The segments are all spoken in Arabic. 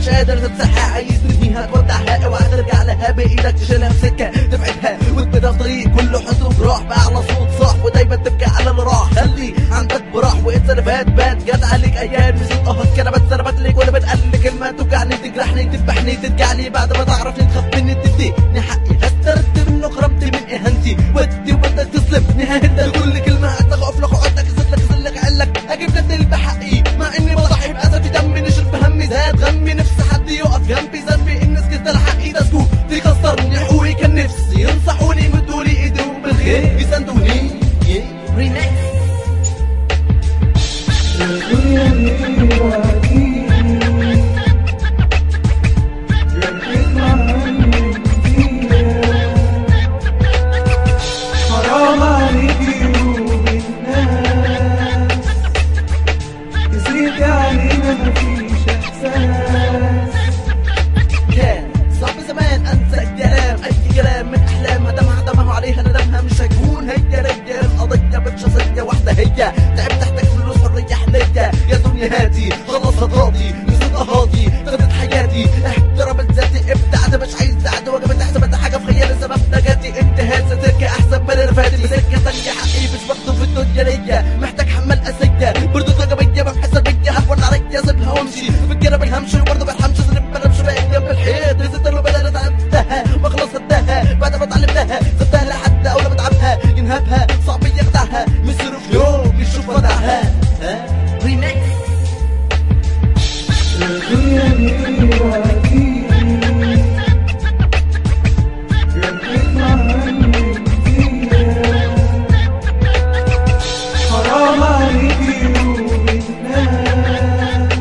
مش قادر تمسحها، عايز تنهيها تودعها، اوعى ترجع لها بايدك تشيلها في سكه تبعدها وتبدا في طريق كله حزن وفراح باعلى صوت صاح، ودايما تبكي على اللي راح. خلي عندك براح وانسى اللي فات جت عليك ايام نسيت كده بتسربت لك ولا بتقل كلمه توجعني تجرحني تذبحني ترجعني بعد ما تعرفني تخاف مني تديني حقي هسترد منه كرامتي من اهانتي ودي وبدك تسلبني ههدى كل كلمه هتخاف لك وعدك ازلك علك اجيب لك بحقي مع اني بضحي باسفي دمي نشرب بهمي زاد غمي نفسي حد يقف جنبي ذنبي الناس كده لحقي ده سكوت بيكسرني حقوقي كان نفسي ينصحوني مدولي ايديهم بالخير يساندوني ريميكس حرام عليكي وبالناس يزيد علينا مفيش احساس. كان صعب زمان انسى الكلام اي كلام من احلام هدمها عليها ندمها مش هيكون هي رجال قضيه بتشخصيه واحده هي تعبت تحتك فلوس حريه حنيه يا دنيا هاتي خلص هضاضي نسيت اهاضي خدت حياتي احترمت ذاتي ابدعت مش عايز تعد وجبت حسبت حاجه في خيالي سبب نجاتي انتهاء ستركي احسن من اللي فاتي بسكه ثانيه حقي مش مكتوب في الدنيا ليا محتاج حمل اسيه برضه وجبيه بحسب بيا هتولع عليا سيبها وامشي فكره بالهمش وبرضه بالحمش زنب انا مش باقي جنب الحيط نسيت اللي بدل تعبتها ما خلاص خدتها بعد ما اتعلمتها سبتها لحد اول ما اتعبها ينهبها صعب يخدعها مصر في يوم يشوف ودعها ريميكس الدنيا دي وهتيجي يبقيت عني فيها حرام عليكي وبالناس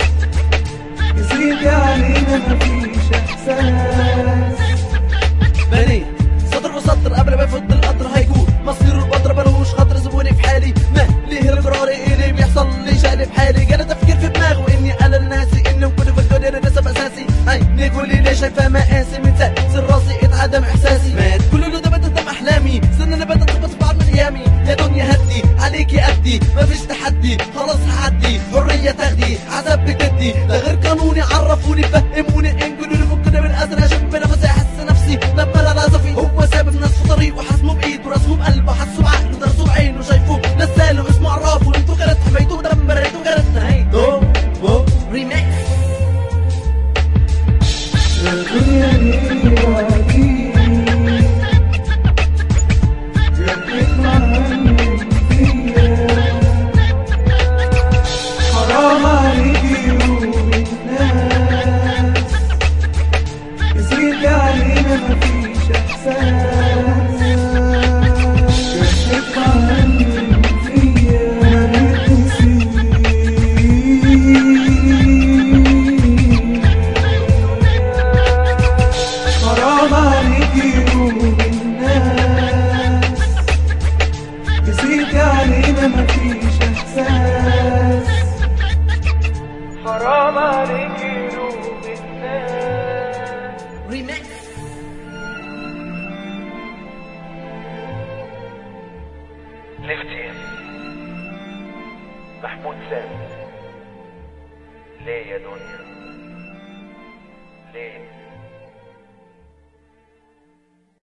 يزيد علينا مفيش احساس. بنيت سطر وسطر قبل ما يفوت القطر هيكون مصير البطر ملوش خاطر سيبوني في حالي ما ليه القرار ايه اللي بيحصل لي شقلب حالي جالي تفكير في دماغه اني انا ناسي اني كنت في الدنيا انا نسب اساسي عيني قولي ليه شايفه مقاسي من سر راسي اتعدم احساسي مات كل اللي ده قدام احلامي سن اللي بدات تخبط في بعض من ايامي يا دنيا هدي عليكي قدي مفيش تحدي خلاص هعدي حريه تاخدي عذاب بتدي ده غير قانوني عرفوني فهموني انقلوا لي فكنا من الازرق شم نفسي احس نفسي لما انا رازفي هو سابب ناس في طريق وحاسمه بايده وراسمه بقلبه حسه بعقله درسوه بعينه شايفوه نساله اسمه عرفه انتوا كانت حميتوه دمرتوه كانت نهايته ريميكس الدنيا دي وهتيجي يبقيت عني فيها حرام عليكي وبالناس يزيد علينا مفيش احساس. يبقيت عني فيها ما بتنسيش حرام عليكي وبالناس يزيد علينا مفيش احساس. حرام عليكي وبالناس ريميكس لفتين محمود سامي ليه يا دنيا ليه